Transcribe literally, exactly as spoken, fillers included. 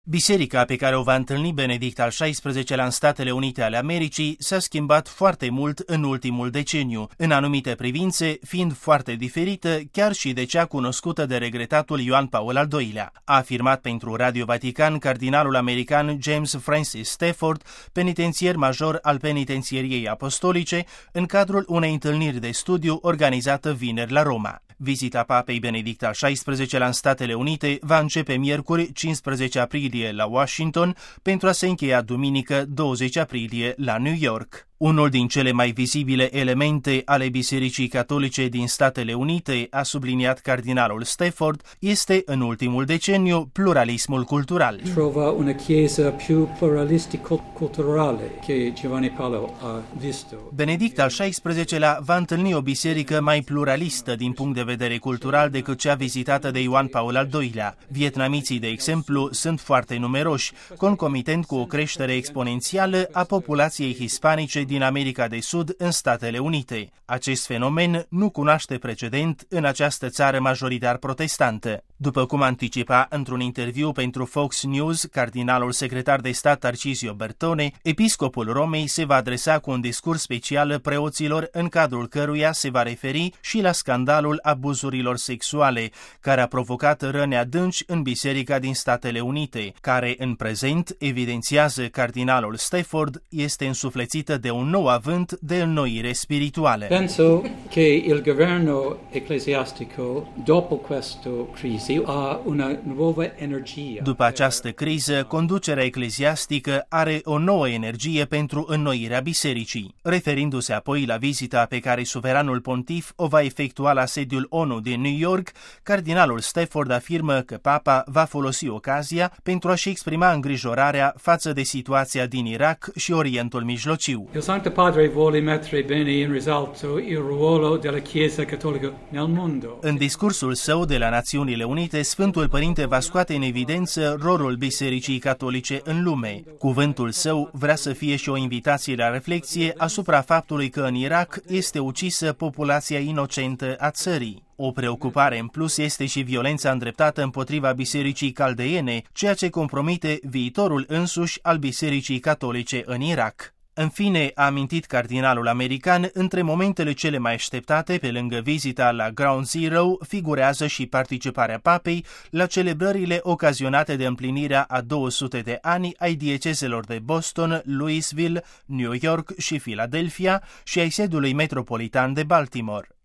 Biserica pe care o va întâlni Benedict al șaisprezecelea în Statele Unite ale Americii s-a schimbat foarte mult în ultimul deceniu, în anumite privințe fiind foarte diferită chiar și de cea cunoscută de regretatul Ioan Paul al doilea, a afirmat pentru Radio Vatican cardinalul american James Francis Stafford, penitențier major al Penitențieriei Apostolice, în cadrul unei întâlniri de studiu organizată vineri la Roma. Vizita papei Benedict al șaisprezecelea în Statele Unite va începe miercuri cincisprezece aprilie la Washington pentru a se încheia duminică douăzeci aprilie la New York. Unul din cele mai vizibile elemente ale Bisericii Catolice din Statele Unite, a subliniat cardinalul Stafford, este în ultimul deceniu pluralismul cultural. Trova una chiesa più pluralistico-culturale che Giovanni Paolo ha visto. Benedict al șaisprezecelea va întâlni o biserică mai pluralistă din punct de vedere cultural decât cea vizitată de Ioan Paul al doilea. Vietnamiții, de exemplu, sunt foarte numeroși, concomitent cu o creștere exponențială a populației hispanice din America de Sud în Statele Unite. Acest fenomen nu cunoaște precedent în această țară majoritar protestantă. După cum anticipa într-un interviu pentru Fox News cardinalul secretar de stat Tarcisio Bertone, episcopul Romei se va adresa cu un discurs special preoților, în cadrul căruia se va referi și la scandalul abuzurilor sexuale, care a provocat răni adânci în biserica din Statele Unite, care în prezent, evidențiază cardinalul Stafford, este însuflețită de un nou avânt de înnoire spirituală. Penso che il governo ecclesiastico dopo questa crisi ha una nuova energia. După această criză, conducerea ecleziastică are o nouă energie pentru înnoirea bisericii. Referindu-se apoi la vizita pe care suveranul pontif o va efectua la sediul ONU din New York, cardinalul Stafford afirmă că papa va folosi ocazia pentru a-și exprima îngrijorarea față de situația din Irak și Orientul Mijlociu. Il Santo Padre vuole mettere bene in risalto il ruolo della Chiesa Cattolica nel mondo. În discursul său de la Națiunile Unite, Sfântul Părinte va scoate în evidență rolul Bisericii Catolice în lume. Cuvântul său vrea să fie și o invitație la reflexie asupra faptului că în Irak este ucisă populația inocentă a țării. O preocupare în plus este și violența îndreptată împotriva Bisericii Caldeiene, ceea ce compromite viitorul însuși al Bisericii Catolice în Irak. În fine, a amintit cardinalul american, între momentele cele mai așteptate, pe lângă vizita la Ground Zero, figurează și participarea papei la celebrările ocazionate de împlinirea a două sute de ani ai diecezelor de Boston, Louisville, New York și Philadelphia și ai sediului metropolitan de Baltimore.